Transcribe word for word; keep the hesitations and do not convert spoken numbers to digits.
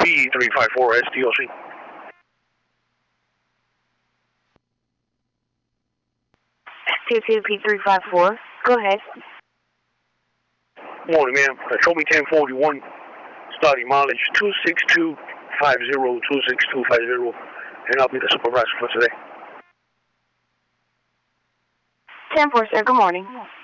P three five four S D O C. T two P three five four. Go ahead. Morning, ma'am. Show me ten forty-one. Starting mileage two six two five zero, two six two five zero. And I'll be the supervisor for today. ten four, sir. Good morning.